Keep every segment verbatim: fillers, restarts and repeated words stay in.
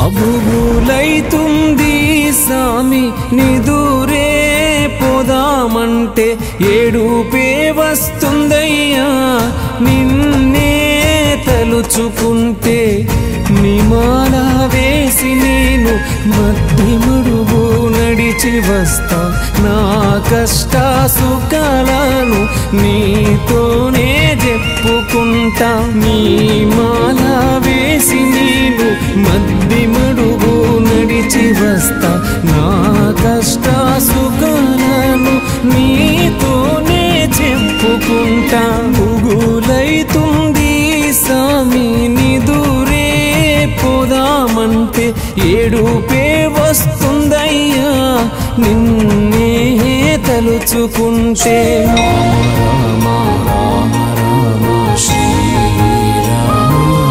అబుగులైతుంది సామి నిదురే పోదామంటే ఏడుపే వస్తుందయ్యా నిన్నే తలుచుకుంటే నిమాల వేసి నేను మట్టి మడుగు నడిచి వస్తా నా కష్ట సుఖాలను నీతోనే చెప్పుకుంటా నిమాల వేసి నేను మట్టి మడుగు నడిచి వస్తా నా కష్ట సుఖాలను నీతోనే చెప్పుకుంటా ఉగులైతుంది సామి నిదురే పోదామంటే ఏడుపే వస్తుందయ్యా నిన్నే తలుచుకుంటే రామ రామ రామ శ్రీరామ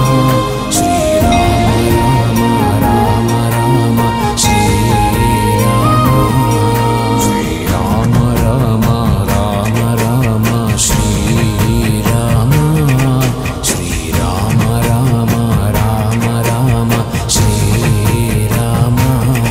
శ్రీరామ రామ రామ శ్రీరామ శ్రీరామ రామ రామ రామ శ్రీరామ శ్రీరామ రామ రామ రామ శ్రీరామ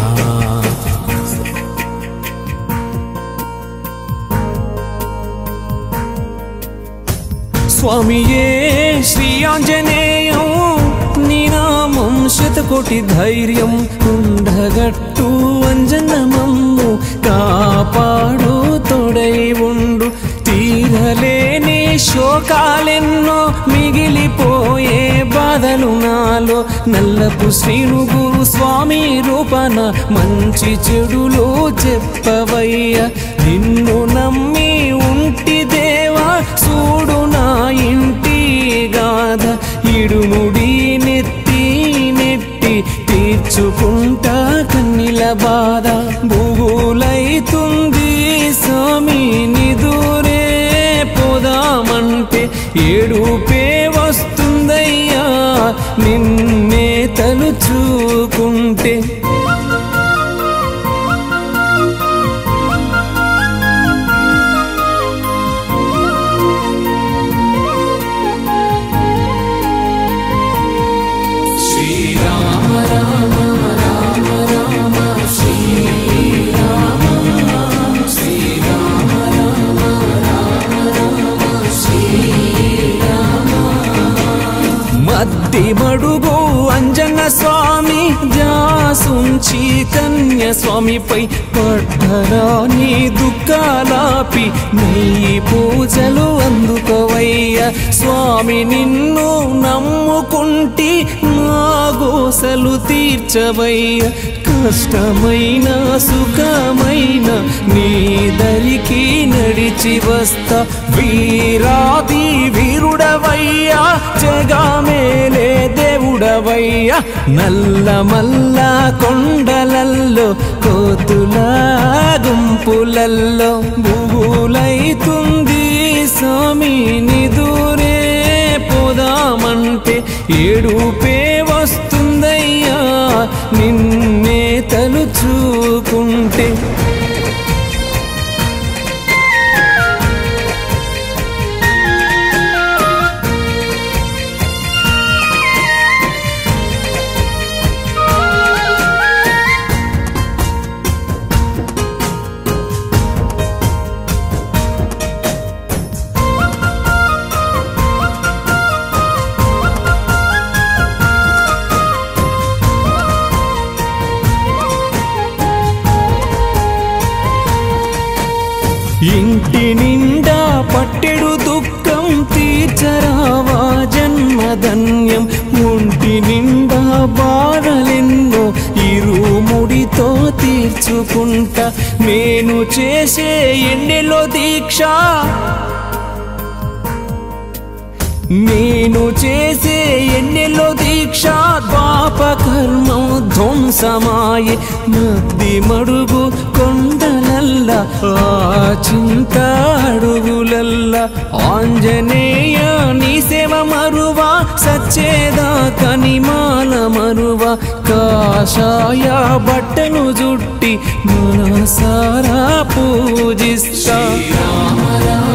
స్వామియే శ్రీ ఆంజనేయం నీ నామం శతకోటి ధైర్యం ఉండగట్టు అంజనమమ్ము కాపాడు తోడై ఉండు తీరలేని శోకాలెన్నో మిగిలిపోయే బాధలు నాలో నల్లపు శ్రీనుగురు స్వామి రూపన మంచి చెడులు చెప్పవయ్య నిన్ను నమ్మి ఉంటి దేవా చూడు నా ఇంటి గాథ ఇడుముడి నెత్తి నెట్టి తీర్చుకుంటా కన్నిల బాధ భూగులైతుంది స్వామి నిదురే పోదామంటే ఏడుపే వస్తుందయ్యా నిన్నే తలుచుకుంటే మద్ది మడుగు అంజన స్వామి జాసుంచి కన్య స్వామిపై పట్టరాని దుఃఖాలాపి నెయ్యి పూజలు అందుకోవయ్య స్వామి నిన్ను నమ్ముకుంటి నా గోసలు తీర్చవయ్య కష్టమైన సుఖమైన నీ దరికి నడిచి వస్తా వీరాది వీరుడవయ్యా జగమేలే దేవుడవయ్యా నల్ల మల్ల కొండలల్లో కోతుల గుంపులల్లో భూగులైతుంది స్వామి నిదురే పోదామంటే ఏడుపే వస్తుందయ్యా నిన్నే తలుచుకుంటే ఇంటి నిండా పట్టెడు దుఃఖం తీర్చరావా జన్మధన్యం ఒంటి నిండా బాధలెన్నో ఇరుముడితో తీర్చుకుంటా నేను చేసే ఎన్నెలో దీక్ష నేను చేసే ఎన్నెలో దీక్ష పాప కర్మం ధ్వంసమాయే మద్ది మడుగు కొండలల్ల ఆ చింత అడుగులల్ల ఆంజనేయ నీ సేవ మరువా సచ్చేదాకా నిమాల మరువా కాషాయ బట్టను జుట్టి మనసారా పూజిస్తా.